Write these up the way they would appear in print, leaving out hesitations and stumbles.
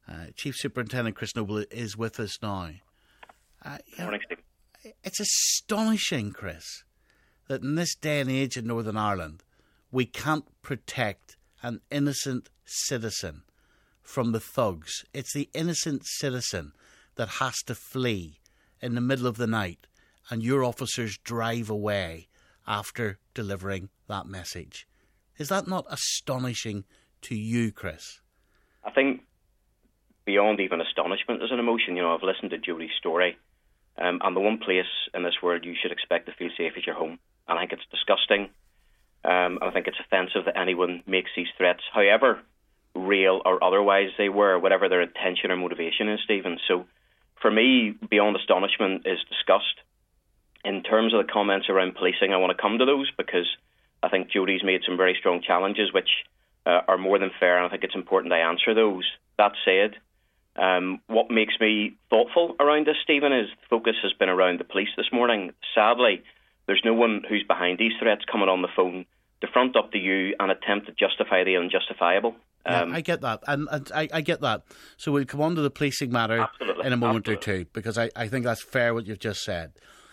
Chief Superintendent Chris Noble is with us now. Morning, Steve. It's astonishing, Chris, that in this day and age in Northern Ireland, we can't protect an innocent citizen from the thugs. It's the innocent citizen that has to flee in the middle of the night, and your officers drive away after delivering that message. Is that not astonishing to you, Chris? I think beyond even astonishment, there's an emotion. I've listened to Jodie's story, and the one place in this world you should expect to feel safe is your home. And I think it's disgusting. I think it's offensive that anyone makes these threats, however real or otherwise they were, whatever their intention or motivation is, Stephen. So for me, beyond astonishment is disgust. In terms of the comments around policing, I want to come to those because I think Jodie's made some very strong challenges which are more than fair, and I think it's important I answer those. That said, what makes me thoughtful around this, Stephen, is the focus has been around the police this morning. Sadly, there's no one who's behind these threats coming on the phone to front up to you and attempt to justify the unjustifiable. I get that, and I get that. So we'll come on to the policing matter in a moment or two, because I think that's fair what you've just said.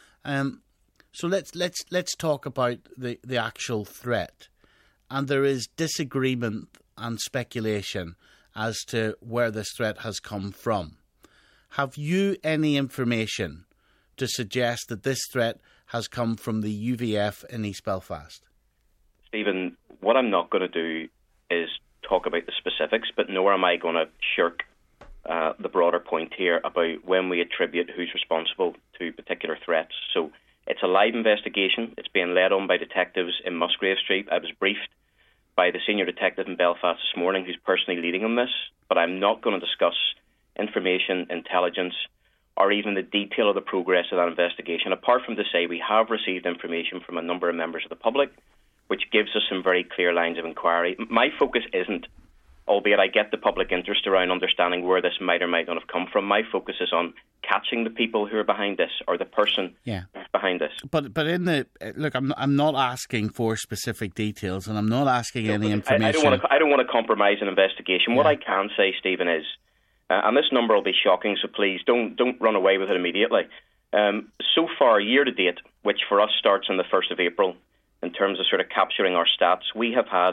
So let's talk about the actual threat, and there is disagreement and speculation as to where this threat has come from. Have you any information to suggest that this threat has come from the UVF in East Belfast? Stephen, what I'm not going to do is talk about the specifics, but nor am I going to shirk the broader point here about when we attribute who's responsible to particular threats. So it's a live investigation. It's being led on by detectives in Musgrave Street. I was briefed by the senior detective in Belfast this morning who's personally leading on this, but I'm not going to discuss information, intelligence, or even the detail of the progress of that investigation, apart from to say we have received information from a number of members of the public, which gives us some very clear lines of inquiry. My focus isn't, albeit I get the public interest around understanding where this might or might not have come from, my focus is on catching the people who are behind this, or the person who's behind this. But in the look, I'm not asking for specific details, and I'm not asking any information. I don't want to compromise an investigation. Yeah. What I can say, Stephen, is, and this number will be shocking, so please don't run away with it immediately. So far, year to date, which for us starts on the 1st of April, in terms of sort of capturing our stats, we have had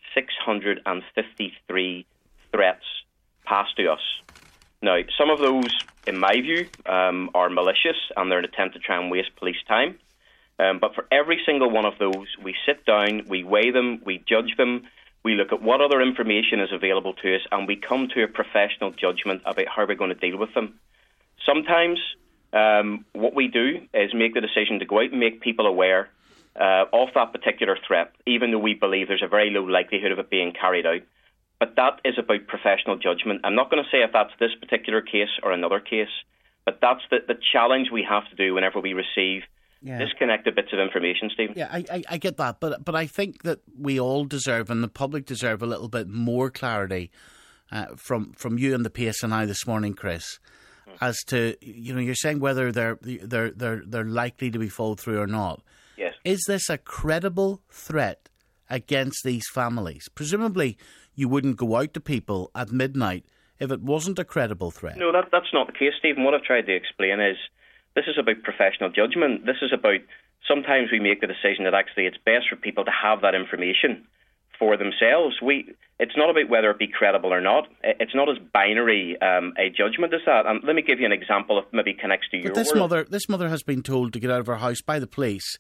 653 threats passed to us. Now, some of those, in my view, are malicious and they're an attempt to try and waste police time. But for every single one of those, we sit down, we weigh them, we judge them, we look at what other information is available to us, and we come to a professional judgment about how we're going to deal with them. Sometimes what we do is make the decision to go out and make people aware of that particular threat, even though we believe there's a very low likelihood of it being carried out. But that is about professional judgment. I'm not going to say if that's this particular case or another case, but that's the challenge we have to do whenever we receive disconnected bits of information, Stephen. Yeah, I get that, but I think that we all deserve, and the public deserve, a little bit more clarity from you and the PSNI this morning, Chris, as to, you're saying whether they're likely to be followed through or not. Yes. Is this a credible threat against these families? Presumably, you wouldn't go out to people at midnight if it wasn't a credible threat. No, that's not the case, Stephen. What I've tried to explain is this is about professional judgment. This is about sometimes we make the decision that actually it's best for people to have that information for themselves. It's not about whether it be credible or not. It's not as binary a judgment as that. And let me give you an example of maybe connects to your world. This mother has been told to get out of her house by the police.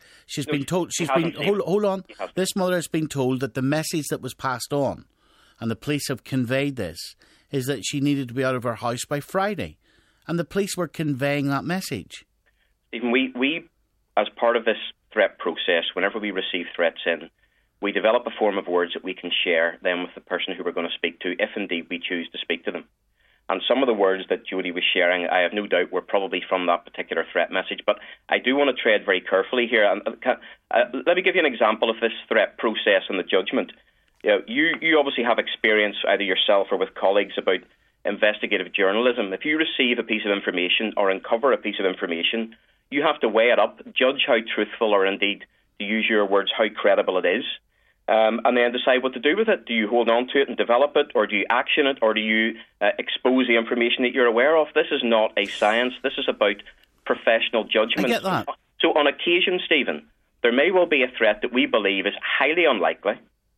Hold on. This mother has been told that the message that was passed on, and the police have conveyed this, is that she needed to be out of her house by Friday. And the police were conveying that message. Even we, as part of this threat process, whenever we receive threats in, we develop a form of words that we can share then with the person who we're going to speak to, if indeed we choose to speak to them. And some of the words that Jodie was sharing, I have no doubt, were probably from that particular threat message. But I do want to tread very carefully here. And let me give you an example of this threat process and the judgment. You obviously have experience, either yourself or with colleagues, about investigative journalism. If you receive a piece of information or uncover a piece of information, you have to weigh it up, judge how truthful, or indeed, to use your words, how credible it is. and then decide what to do with it. Do you hold on to it and develop it, or do you action it, or do you expose the information that you're aware of? This is not a science. This is about professional judgment. I get that. So on occasion, Stephen, there may well be a threat that we believe is highly unlikely,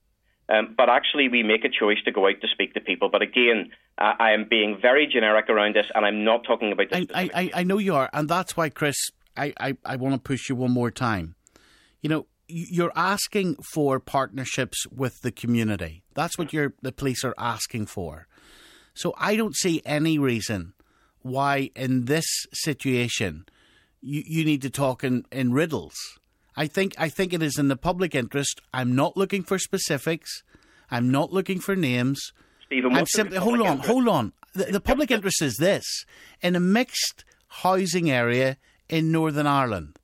but actually we make a choice to go out to speak to people. But again, I am being very generic around this, and I'm not talking about this. I know you are, and that's why, Chris, I want to push you one more time. You know, you're asking for partnerships with the community. That's what the police are asking for. So I don't see any reason why in this situation you need to talk in riddles. I think it is in the public interest. I'm not looking for specifics. I'm not looking for names. Stephen, I'm simply hold on. The public interest is this: in a mixed housing area in Northern Ireland,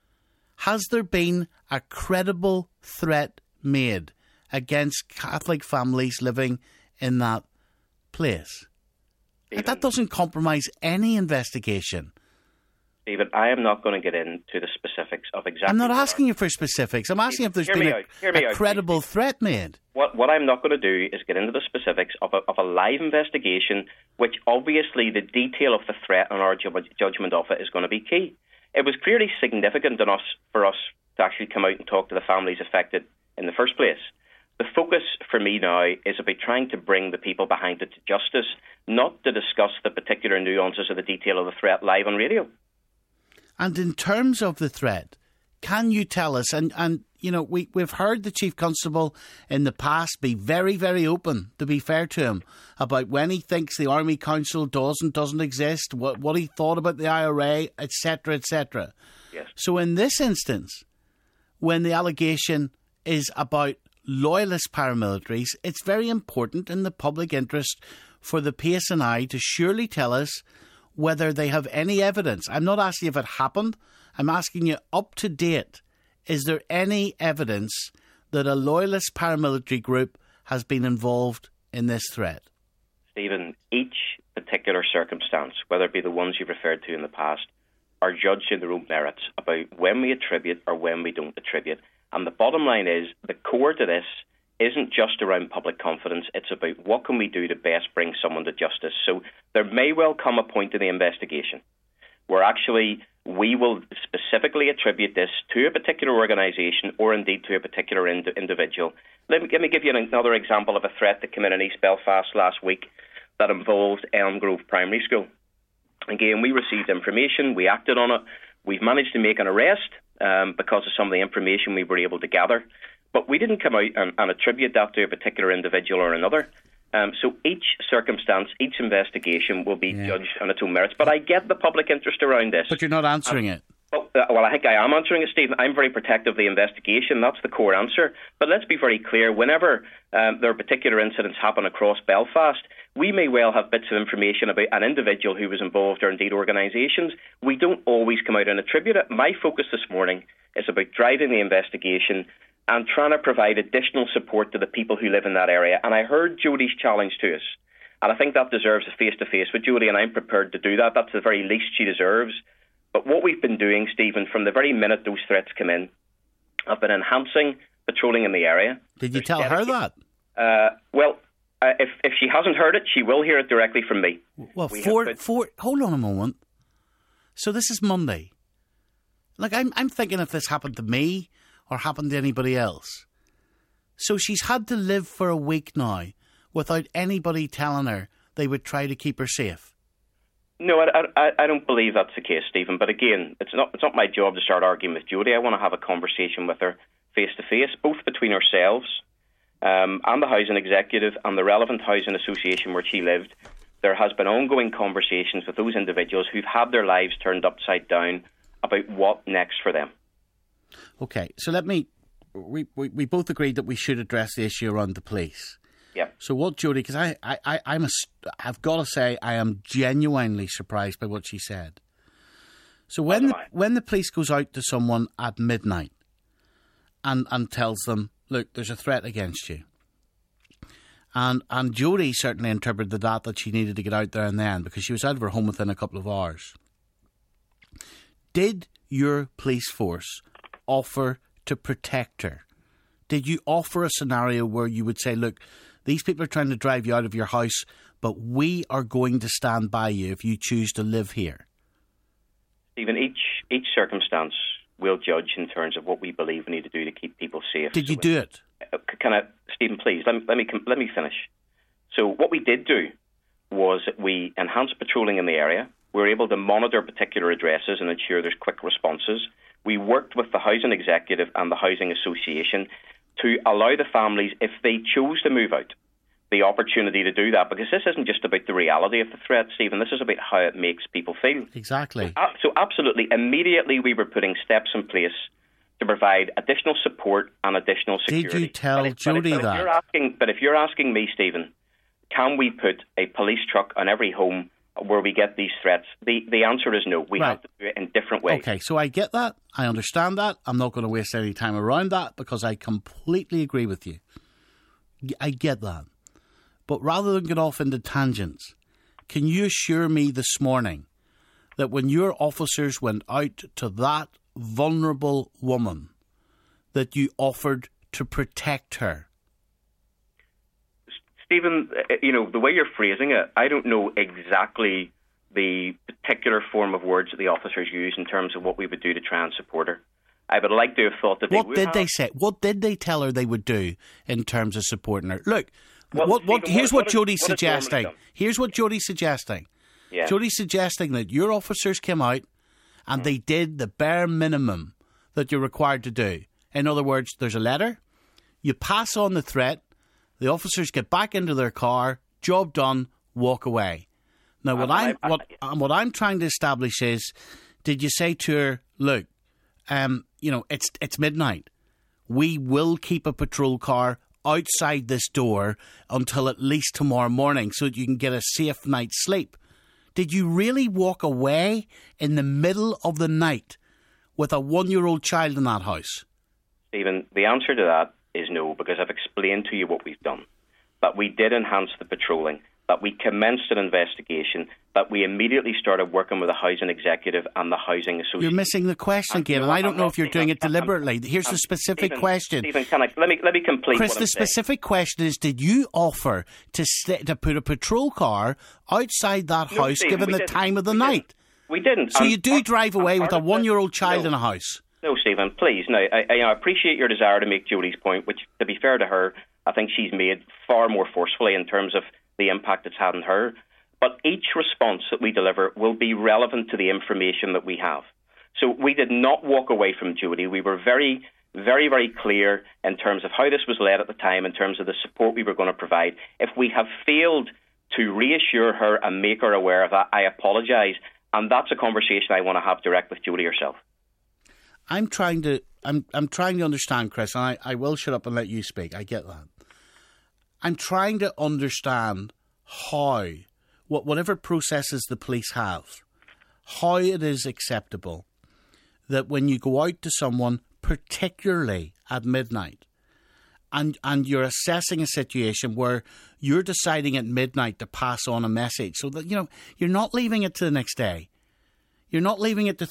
has there been a credible threat made against Catholic families living in that place? Stephen, that doesn't compromise any investigation. Stephen, I am not going to get into the specifics of exactly... I'm not asking you for specifics. I'm asking if there's been a credible threat made. What I'm not going to do is get into the specifics of a live investigation, which obviously the detail of the threat and our judgment of it is going to be key. It was clearly significant for us to actually come out and talk to the families affected in the first place. The focus for me now is about trying to bring the people behind it to justice, not to discuss the particular nuances of the detail of the threat live on radio. And in terms of the threat, can you tell us, and you know, we've heard the Chief Constable in the past be very, very open, to be fair to him, about when he thinks the Army Council doesn't exist, what he thought about the IRA, etc., etc. Yes. So in this instance, when the allegation is about loyalist paramilitaries, it's very important in the public interest for the PSNI to surely tell us whether they have any evidence. I'm not asking if it happened. I'm asking you, up to date, is there any evidence that a loyalist paramilitary group has been involved in this threat? Stephen, each particular circumstance, whether it be the ones you've referred to in the past, are judged in their own merits about when we attribute or when we don't attribute. And the bottom line is, the core to this isn't just around public confidence. It's about what can we do to best bring someone to justice. So there may well come a point in the investigation where actually we will specifically attribute this to a particular organisation or indeed to a particular individual. Let me give you another example of a threat that came in East Belfast last week that involved Elm Grove Primary School. Again, we received information, we acted on it, we've managed to make an arrest because of some of the information we were able to gather. But we didn't come out and attribute that to a particular individual or another. So each circumstance, each investigation will be judged on its own merits. But I get the public interest around this. But you're not answering it. Well, I think I am answering it, Stephen. I'm very protective of the investigation. That's the core answer. But let's be very clear. Whenever there are particular incidents happen across Belfast, we may well have bits of information about an individual who was involved or indeed organisations. We don't always come out and attribute it. My focus this morning is about driving the investigation and trying to provide additional support to the people who live in that area. And I heard Jodie's challenge to us. And I think that deserves a face-to-face with Jodie, and I'm prepared to do that. That's the very least she deserves. But what we've been doing, Stephen, from the very minute those threats come in, I've been enhancing patrolling in the area. Did you tell her that? If she hasn't heard it, she will hear it directly from me. Well, hold on a moment. So this is Monday. Like, I'm thinking if this happened to me or happened to anybody else. So she's had to live for a week now without anybody telling her they would try to keep her safe. No, I don't believe that's the case, Stephen. But again, it's not my job to start arguing with Jodie. I want to have a conversation with her face-to-face, both between ourselves and the housing executive and the relevant housing association where she lived. There has been ongoing conversations with those individuals who've had their lives turned upside down about what next for them. Okay, so we both agreed that we should address the issue around the police. Yeah. So what Jodie, because I've got to say I am genuinely surprised by what she said. So when the police goes out to someone at midnight and tells them, look, there's a threat against you, and Jodie certainly interpreted that she needed to get out there and then because she was out of her home within a couple of hours. Did your police force offer to protect her? Did you offer a scenario where you would say, look, these people are trying to drive you out of your house, but we are going to stand by you if you choose to live here? Stephen, each circumstance we'll judge in terms of what we believe we need to do to keep people safe. Did you do it? Stephen, please, let me finish. So what we did do was we enhanced patrolling in the area. We were able to monitor particular addresses and ensure there's quick responses. We worked with the Housing Executive and the Housing Association to allow the families, if they chose to move out, the opportunity to do that, because this isn't just about the reality of the threat, Stephen. This is about how it makes people feel. Exactly. So absolutely, immediately we were putting steps in place to provide additional support and additional security. Did you tell Jody that? But if you're asking me, Stephen, can we put a police truck on every home where we get these threats? The answer is no. We have to do it in different ways. Okay, so I get that. I understand that. I'm not going to waste any time around that because I completely agree with you. I get that. But rather than get off into tangents, can you assure me this morning that when your officers went out to that vulnerable woman, that you offered to protect her? Stephen, the way you're phrasing it, I don't know exactly the particular form of words that the officers use in terms of what we would do to try and support her. I would like to have thought that What did they say? What did they tell her they would do in terms of supporting her? Look, here's what Jody's suggesting. Here's what Jody's suggesting. Yeah. Jody's suggesting that your officers came out and they did the bare minimum that you're required to do. In other words, there's a letter, you pass on the threat, the officers get back into their car, job done, walk away. Now, what I'm trying to establish is, did you say to her, look, it's midnight. We will keep a patrol car outside this door until at least tomorrow morning so that you can get a safe night's sleep. Did you really walk away in the middle of the night with a 1-year-old child in that house? Stephen, the answer to that is no, because I've explained to you what we've done. That we did enhance the patrolling, that we commenced an investigation, that we immediately started working with the Housing Executive and the Housing Association. You're missing the question again, and I don't know if you're doing it deliberately. Here's the specific question. Stephen, let me complete Chris, the specific question is, did you offer to put a patrol car outside that house given the time of the night? We didn't. So you do drive away with a 1-year-old child in a house? No, Stephen, please. Now, I appreciate your desire to make Jodie's point, which, to be fair to her, I think she's made far more forcefully in terms of the impact it's had on her. But each response that we deliver will be relevant to the information that we have. So we did not walk away from Jodie. We were very, very, very clear in terms of how this was led at the time, in terms of the support we were going to provide. If we have failed to reassure her and make her aware of that, I apologise. And that's a conversation I want to have direct with Jodie herself. I'm trying to understand, Chris, and I will shut up and let you speak. I get that. I'm trying to understand how, whatever processes the police have, how it is acceptable that when you go out to someone, particularly at midnight, and you're assessing a situation where you're deciding at midnight to pass on a message so that, you're not leaving it to the next day. You're not leaving it to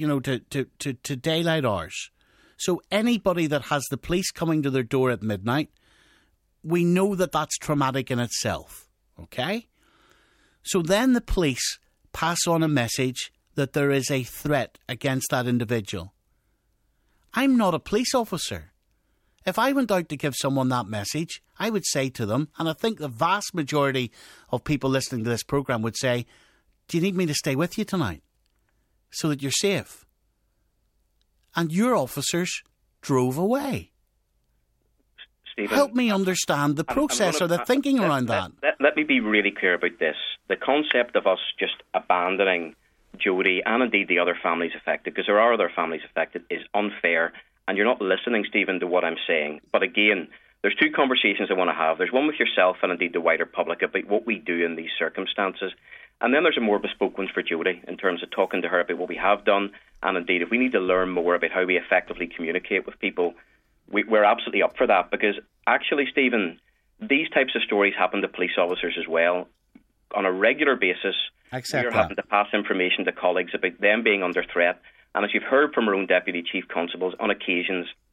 to daylight hours. So anybody that has the police coming to their door at midnight, we know that that's traumatic in itself, okay? So then the police pass on a message that there is a threat against that individual. I'm not a police officer. If I went out to give someone that message, I would say to them, and I think the vast majority of people listening to this programme would say, do you need me to stay with you tonight so that you're safe? And your officers drove away. Stephen, help me understand the process or the thinking around that. Let me be really clear about this. The concept of us just abandoning Jodie and indeed the other families affected, because there are other families affected, is unfair, and you're not listening, Stephen, to what I'm saying. But again, there's two conversations I want to have. There's one with yourself and indeed the wider public about what we do in these circumstances. And then there's a more bespoke one for Jodie in terms of talking to her about what we have done, and indeed if we need to learn more about how we effectively communicate with people, we're absolutely up for that, because actually, Stephen, these types of stories happen to police officers as well. On a regular basis, we're having to pass information to colleagues about them being under threat. And as you've heard from our own Deputy Chief Constables, on occasions,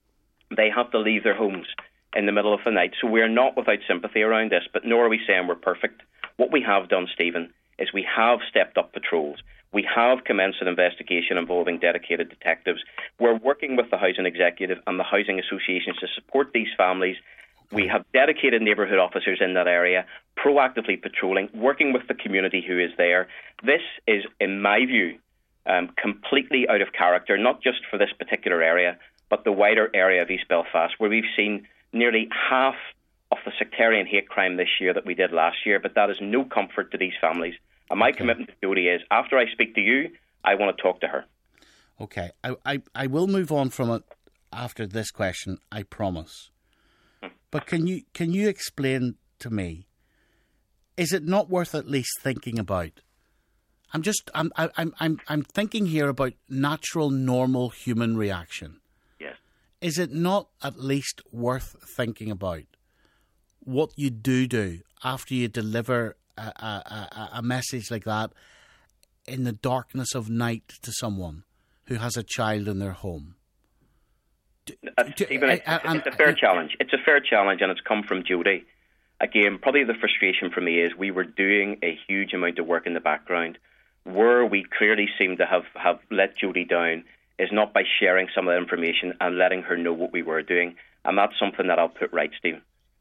they have to leave their homes in the middle of the night. So we're not without sympathy around this, but nor are we saying we're perfect. What we have done, Stephen, is we have stepped up patrols. We have commenced an investigation involving dedicated detectives. We're working with the Housing Executive and the housing associations to support these families. We have dedicated neighbourhood officers in that area, proactively patrolling, working with the community who is there. This is, in my view, completely out of character, not just for this particular area, but the wider area of East Belfast, where we've seen nearly half of the sectarian hate crime this year that we did last year. But that is no comfort to these families. And my commitment to Jody is, after I speak to you, I want to talk to her. Okay, I will move on from it after this question, I promise. But can you explain to me, is it not worth at least thinking about? I'm thinking here about natural, normal human reaction. Yes. Is it not at least worth thinking about what you do after you deliver a message like that in the darkness of night to someone who has a child in their home? Stephen, it's a fair challenge. It's a fair challenge, and it's come from Jody. Again, probably the frustration for me is we were doing a huge amount of work in the background. Where we clearly seem to have let Jody down is not by sharing some of that information and letting her know what we were doing. And that's something that I'll put right, Stephen.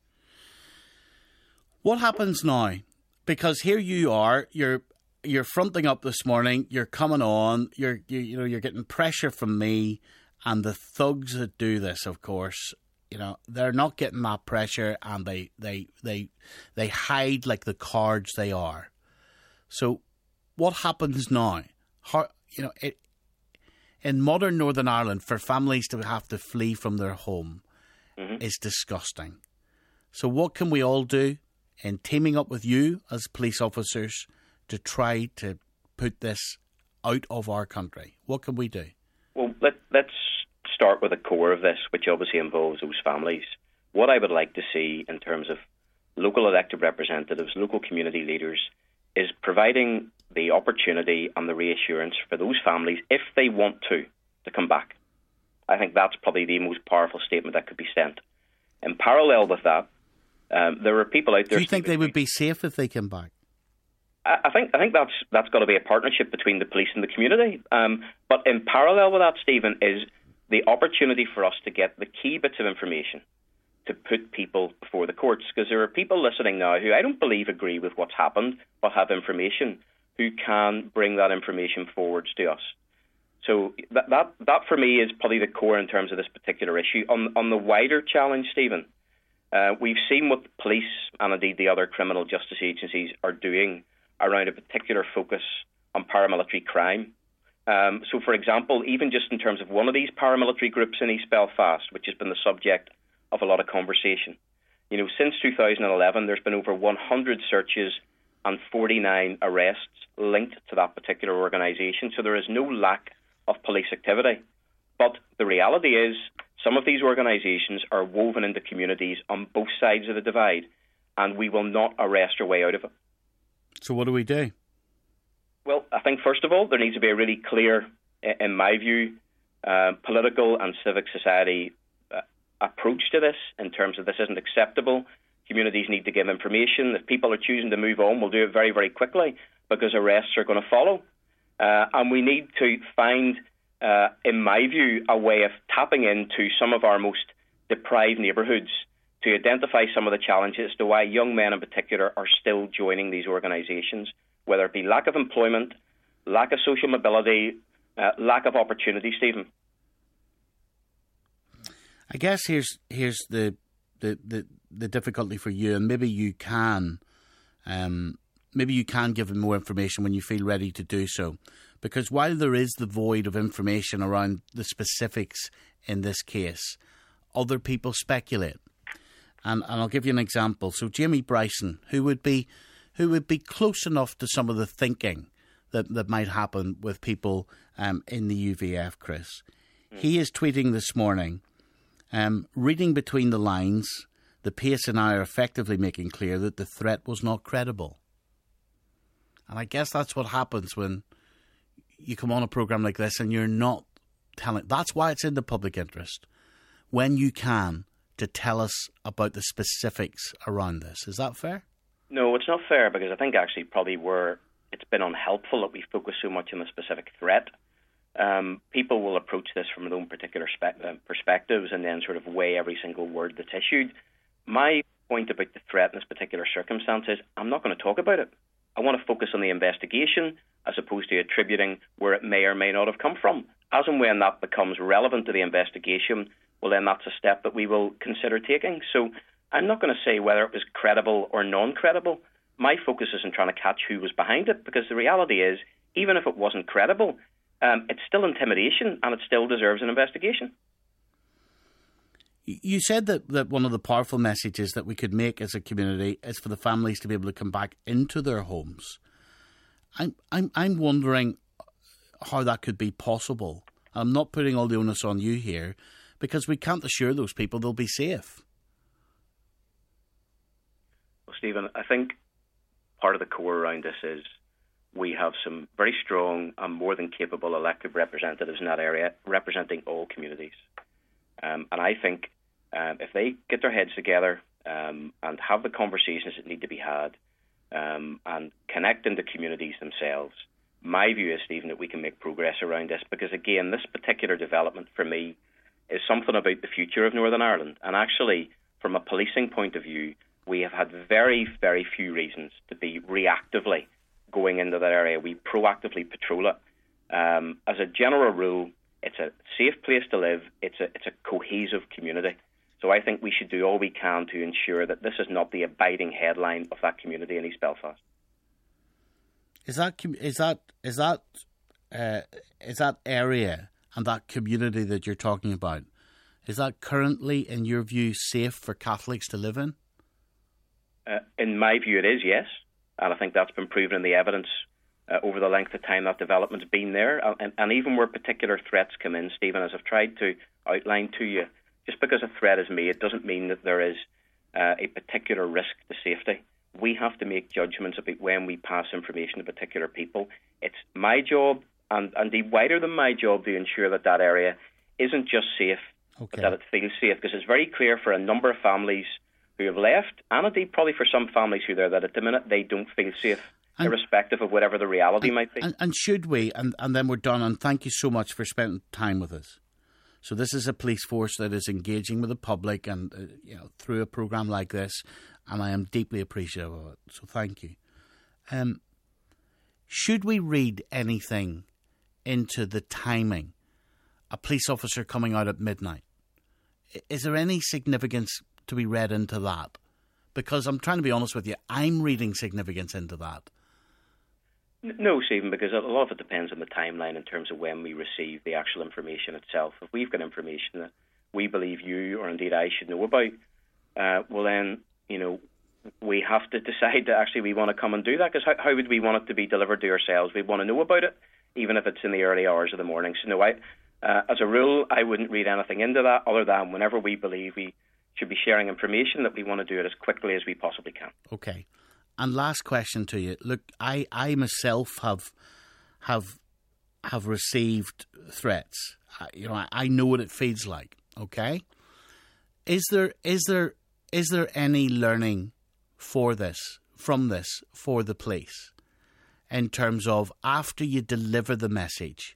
What happens now? Because here you are, you're fronting up this morning, you're coming on, you're getting pressure from me. And the thugs that do this, of course, they're not getting that pressure, and they hide like the cards they are. So, what happens now? In modern Northern Ireland, for families to have to flee from their home is disgusting. So, what can we all do in teaming up with you as police officers to try to put this out of our country? What can we do? Well, let's start with the core of this, which obviously involves those families. What I would like to see in terms of local elected representatives, local community leaders, is providing the opportunity and the reassurance for those families, if they want to come back. I think that's probably the most powerful statement that could be sent. In parallel with that, there are people out there... Do you think they would be safe if they came back? I think that's got to be a partnership between the police and the community. But in parallel with that, Stephen, is the opportunity for us to get the key bits of information to put people before the courts. Because there are people listening now who I don't believe agree with what's happened, but have information, who can bring that information forwards to us. So that for me is probably the core in terms of this particular issue. On the wider challenge, Stephen, we've seen what the police and indeed the other criminal justice agencies are doing around a particular focus on paramilitary crime. So, for example, even just in terms of one of these paramilitary groups in East Belfast, which has been the subject of a lot of conversation, since 2011, there's been over 100 searches and 49 arrests linked to that particular organisation. So there is no lack of police activity. But the reality is some of these organisations are woven into communities on both sides of the divide, and we will not arrest our way out of it. So what do we do? Well, I think, first of all, there needs to be a really clear, in my view, political and civic society approach to this, in terms of this isn't acceptable. Communities need to give information. If people are choosing to move on, we'll do it very, very quickly, because arrests are going to follow. And we need to find, in my view, a way of tapping into some of our most deprived neighbourhoods to identify some of the challenges as to why young men in particular are still joining these organisations, whether it be lack of employment, lack of social mobility, lack of opportunity, Stephen. I guess here's the difficulty for you, and maybe you can give them more information when you feel ready to do so. Because while there is the void of information around the specifics in this case, other people speculate. And I'll give you an example. So Jamie Bryson, who would be close enough to some of the thinking that might happen with people in the UVF, Chris, he is tweeting this morning, reading between the lines, the PSNI are effectively making clear that the threat was not credible. And I guess that's what happens when you come on a programme like this and you're not telling. That's why it's in the public interest. when you can, to tell us about the specifics around this. Is that fair? No, it's not fair, because I think actually probably where it's been unhelpful that we focus so much on the specific threat. People will approach this from their own particular perspectives and then sort of weigh every single word that's issued. My point about the threat in this particular circumstance is I'm not going to talk about it. I want to focus on the investigation as opposed to attributing where it may or may not have come from. As and when that becomes relevant to the investigation, well, then that's a step that we will consider taking. So I'm not going to say whether it was credible or non-credible. My focus is on trying to catch who was behind it, because the reality is, even if it wasn't credible, it's still intimidation and it still deserves an investigation. You said that one of the powerful messages that we could make as a community is for the families to be able to come back into their homes. I'm wondering how that could be possible. I'm not putting all the onus on you here, because we can't assure those people they'll be safe. Well, Stephen, I think part of the core around this is we have some very strong and more than capable elected representatives in that area representing all communities. And I think if they get their heads together and have the conversations that need to be had and connect into communities themselves, my view is, Stephen, that we can make progress around this, because, again, this particular development for me is something about the future of Northern Ireland. And actually, from a policing point of view, we have had very, very few reasons to be reactively going into that area. We proactively patrol it. As a general rule, it's a safe place to live. It's a cohesive community. So I think we should do all we can to ensure that this is not the abiding headline of that community in East Belfast. Is that area and that community that you're talking about, is that currently, in your view, safe for Catholics to live in? In my view, it is, yes. And I think that's been proven in the evidence over the length of time that development's been there. And even where particular threats come in, Stephen, as I've tried to outline to you, just because a threat is made doesn't mean that there is a particular risk to safety. We have to make judgments about when we pass information to particular people. It's my job, and indeed wider than my job, to ensure that that area isn't just safe, but that it feels safe. Because it's very clear for a number of families who have left, and indeed probably for some families who are there, that at the minute they don't feel safe, irrespective of whatever the reality might be. And should we, and then we're done, and thank you so much for spending time with us. So this is a police force that is engaging with the public and through a programme like this, and I am deeply appreciative of it. So thank you. Should we read anything into the timing? A police officer coming out at midnight. Is there any significance to be read into that? Because I'm trying to be honest with you, I'm reading significance into that. No, Stephen, because a lot of it depends on the timeline in terms of when we receive the actual information itself. If we've got information that we believe you or indeed I should know about, well then, we have to decide that actually we want to come and do that, because how would we want it to be delivered to ourselves? We want to know about it, even if it's in the early hours of the morning. So no, as a rule, I wouldn't read anything into that other than whenever we believe we should be sharing information, that we want to do it as quickly as we possibly can. Okay. And last question to you. Look, I myself have received threats. I know what it feels like. Okay. Is there any learning from this for the police in terms of after you deliver the message,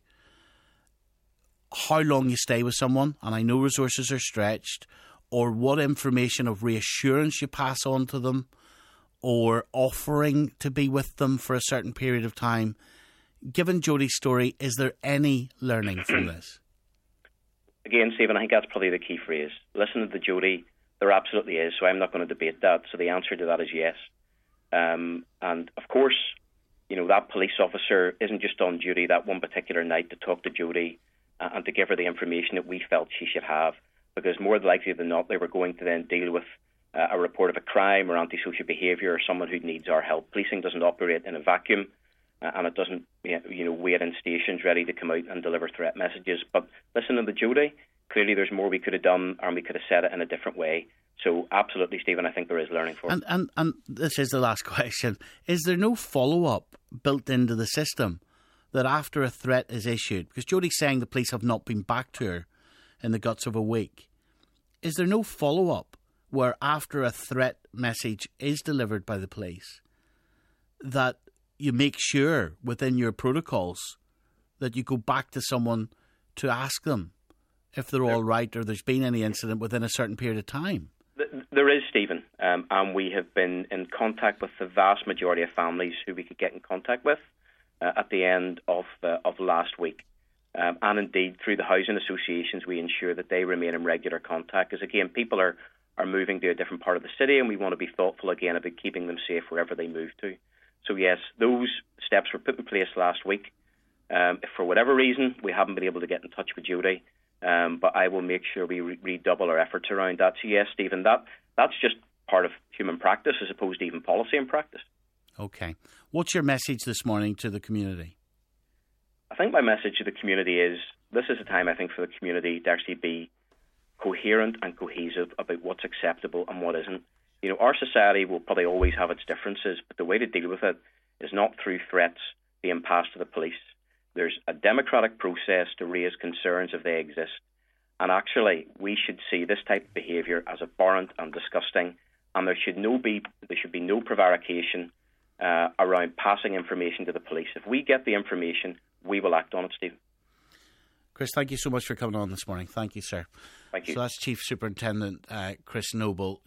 how long you stay with someone? And I know resources are stretched, or what information of reassurance you pass on to them, or offering to be with them for a certain period of time. Given Jodi's story, is there any learning from this? Again, Stephen, I think that's probably the key phrase. Listen to Jodi, there absolutely is, so I'm not going to debate that. So the answer to that is yes. And of course, that police officer isn't just on duty that one particular night to talk to Jodi and to give her the information that we felt she should have, because more likely than not, they were going to then deal with a report of a crime or antisocial behaviour or someone who needs our help. Policing doesn't operate in a vacuum, and it doesn't wait in stations ready to come out and deliver threat messages. But listening to Jodi, clearly there's more we could have done, and we could have said it in a different way. So absolutely, Stephen, I think there is learning for us. And this is the last question. Is there no follow-up built into the system that after a threat is issued, because Jodi's saying the police have not been back to her in the guts of a week, is there no follow-up where after a threat message is delivered by the police that you make sure within your protocols that you go back to someone to ask them if they're all right or there's been any incident within a certain period of time? There is, Stephen, and we have been in contact with the vast majority of families who we could get in contact with at the end of last week. And indeed, through the housing associations, we ensure that they remain in regular contact. Because again, people are moving to a different part of the city, and we want to be thoughtful again about keeping them safe wherever they move to. So yes, those steps were put in place last week. If for whatever reason we haven't been able to get in touch with Jody, but I will make sure we redouble our efforts around that. So yes, Stephen, that's just part of human practice as opposed to even policy and practice. Okay. What's your message this morning to the community? I think my message to the community is this is a time, I think, for the community to actually be coherent and cohesive about what's acceptable and what isn't. You know, our society will probably always have its differences, but the way to deal with it is not through threats being passed to the police. There's a democratic process to raise concerns if they exist. And actually, we should see this type of behaviour as abhorrent and disgusting, and there should be no prevarication around passing information to the police. If we get the information, we will act on it, Stephen. Chris, thank you so much for coming on this morning. Thank you, sir. Thank you. So that's Chief Superintendent Chris Noble.